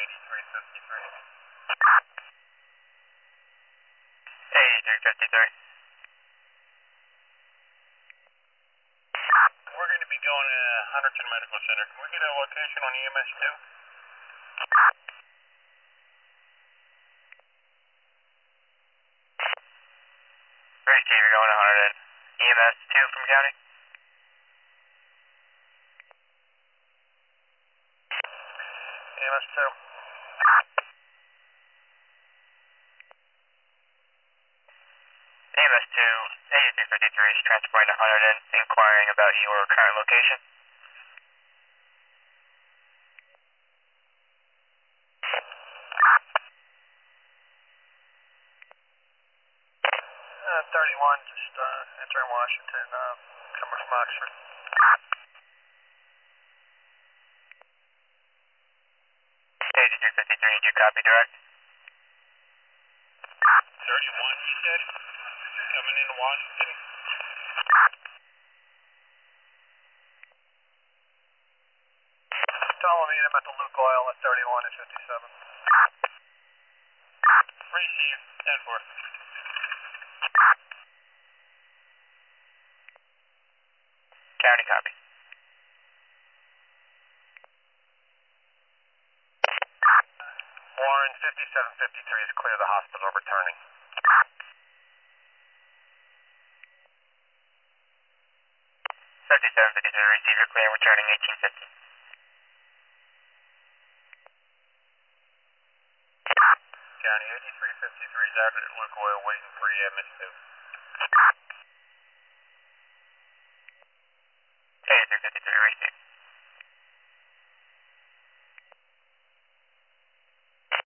8353. 8353. We're going to be going to Hunterton Medical Center. Can we get a location on EMS 2? Very Steve, you're going to Hunterton. EMS 2 from county? EMS 2. EMS 2, 8353 is transporting to Hunterton, inquiring about your current location. 31, just entering Washington, coming from Oxford. 8353, did you copy direct? 31, you said? Coming into Washington? Tell them meet him at the Luke Oil at 31 and 57. Receive, 10-4. County copy. Warren, 5753 is clear, the hospital returning. 5753, receive your clear, returning 1850. County, 8353 is out at Luke Oil waiting for EMS 2.